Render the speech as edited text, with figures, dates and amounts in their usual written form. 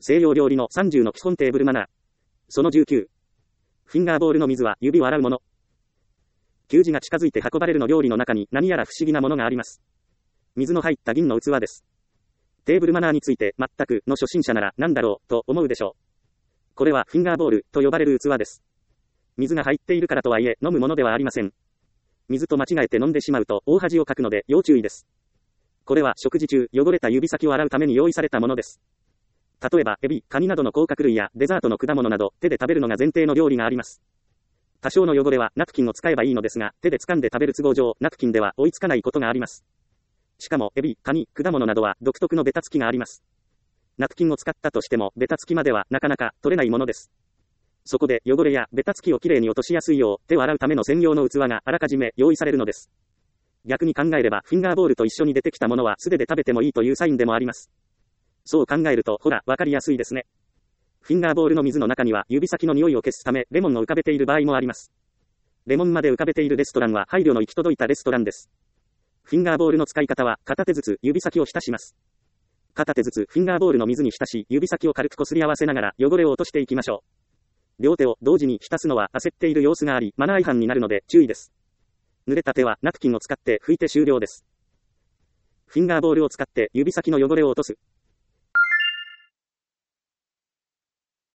西洋料理の30の基本テーブルマナー。その19。フィンガーボールの水は指を洗うもの。給仕が近づいて運ばれるの料理の中に何やら不思議なものがあります。水の入った銀の器です。テーブルマナーについて全くの初心者なら何だろうと思うでしょう。これはフィンガーボールと呼ばれる器です。水が入っているからとはいえ飲むものではありません。水と間違えて飲んでしまうと大恥をかくので要注意です。これは食事中汚れた指先を洗うために用意されたものです。例えばエビ、カニなどの甲殻類やデザートの果物など手で食べるのが前提の料理があります。多少の汚れはナプキンを使えばいいのですが、手で掴んで食べる都合上ナプキンでは追いつかないことがあります。しかもエビ、カニ、果物などは独特のベタつきがあります。ナプキンを使ったとしてもベタつきまではなかなか取れないものです。そこで汚れやベタつきをきれいに落としやすいよう手を洗うための専用の器があらかじめ用意されるのです。逆に考えればフィンガーボールと一緒に出てきたものは素手で食べてもいいというサインでもあります。そう考えるとほらわかりやすいですね。フィンガーボールの水の中には指先の匂いを消すためレモンを浮かべている場合もあります。レモンまで浮かべているレストランは配慮の行き届いたレストランです。フィンガーボールの使い方は片手ずつ指先を浸します。片手ずつフィンガーボールの水に浸し指先を軽くこすり合わせながら汚れを落としていきましょう。両手を同時に浸すのは焦っている様子がありマナー違反になるので注意です。濡れた手はナプキンを使って拭いて終了です。フィンガーボールを使って指先の汚れを落とす。